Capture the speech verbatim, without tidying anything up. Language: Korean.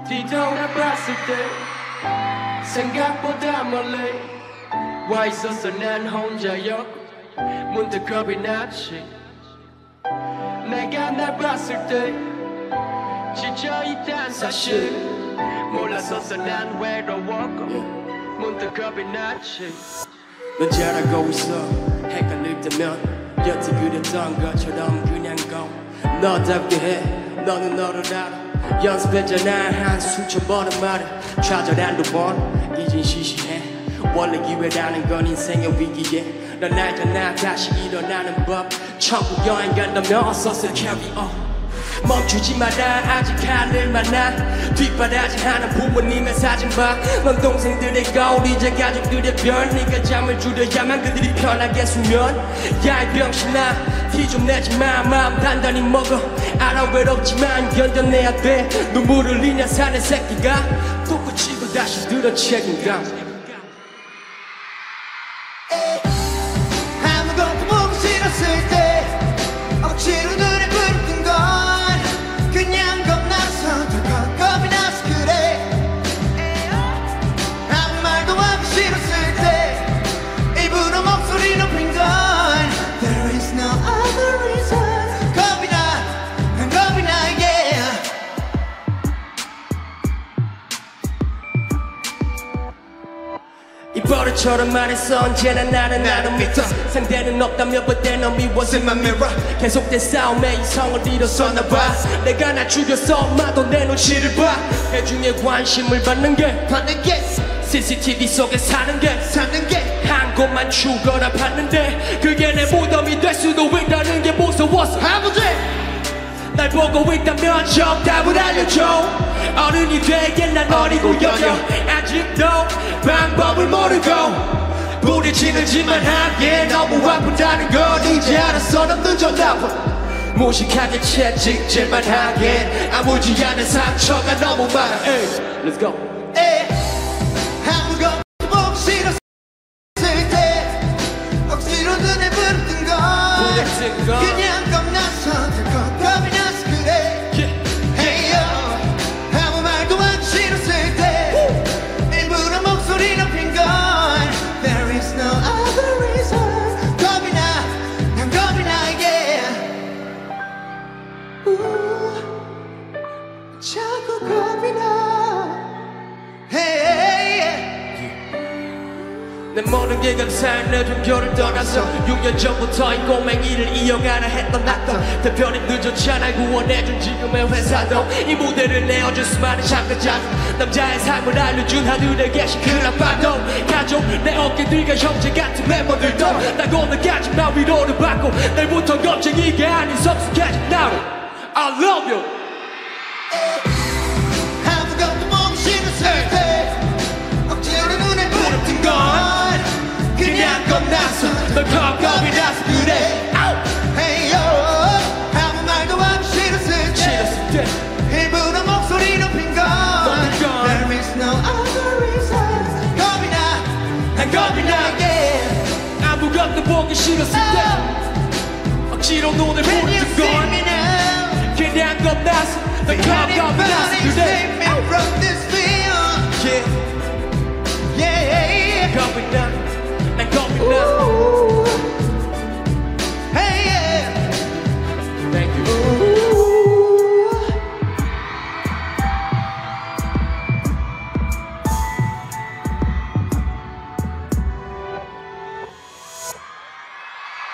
뒤돌아봤을 때 생각보다 멀리 와 있었어 난 혼자였고 문득 겁이 났지. 내가 날 봤을 때 지쳐있단 사실 몰랐었어 난 외로웠고 문득 겁이 났지. 넌 잘하고 있어 헷갈릴 때면 여태 그렸던 것처럼 그냥 go 너답게 해 너는 너를 알아. 연습했잖아 한 수천 번의 말을 좌절한 두 번 이젠 시시해. 원래 기회라는 건 인생의 위기에 넌 알잖아 다시 일어나는 법. 천국 여행 간다면 어서서 carry on. 멈추지 마라 아직 하늘 만나. 뒷바라지 하는 부모님의 사진 봐. 넌 동생들의 거울 이제 가족들의 별. 네가 잠을 줄여야만 그들이 편하게 수면. 야 이 병신아 티 좀 내지마 마음 단단히 먹어. 알아 외롭지만 견뎌내야 돼. 눈물 흘리냐 사는 새끼가 또 그치고 다시 들어 책임감. 아무것도 보기 싫었을 때 억지로 눈에 불뜬 건 그냥 겁나서 더 겁이 나서 그래. 아무 말도 하기 싫었을 때 일부러 목소리 높인 건 There is no other reason. 겁이 나, 난 겁이 나 yeah. 이 버릇처럼 말했어 언제나 나는 나를 믿어. 상대는 없다며 but then I'm was in my mirror. 계속된 싸움에 이성을 잃었었나 봐. 내가 나 죽였어 엄마도 내 눈치를 봐. 대중의 관심을 받는 게 받는 게 씨씨티비 속에 사는 게 사는 게 한 곳만 죽어라 봤는데 그게 내 무덤이 될 수도 있다는 게 무서워서 아버지 날 보고 있다면 정답을 알려줘. 어른이 되긴 난 어리고 여려. 아직도 방법을 모르고 부딪히는지만 하기에 너무 아프다는 걸 이제 알았어. 넌 늦었나 봐. 무식하게 채찍질만 하기엔 아무지 않은 상처가 너무 많아. Hey, let's go. 에 아무것도 보기 싫었을 때 억지로 눈에 불뜬 건 불뜬 건 그냥 겁나서 더 겁이 나서 그래. Hey yo 아무 말도 하기 싫었을 때 일부러 목소리 높인 건 There is no other reason. 겁이 나, 난 겁이 나 yeah. 우, 자꾸 겁이 나. 내 모든 게 감사한 내 종교를 떠나서 육 년 전부터 이 꼬맹이를 이어가라 했던 나도 대편이 늦었잖아 구원해준 지금의 회사도 이 무대를 내어준 수많은 참가자들 남자의 삶을 알려준 하늘에게 시큰 아빠도 가족 내 어깨 뒤가 형제 같은 멤버들도 날 오늘까지 나 위로를 받고 내일부터 겁쟁이가 아닌 성숙해진 나를 I love you. 아무것도 보기 싫었을 때 억지로 눈에 불뜬 건 그냥 겁나서 널 겁이 나서 그래. Hey yo 아무 말도 하기 싫었을 때 일부러 목소리 높인 건 There is no other reason. 겁이 나, 난 겁이 나 yeah. 아무것도 보기 싫었을 때 억지로 눈을 Can you 부른 see me 건 now? 그냥 겁나서 널 겁이 나서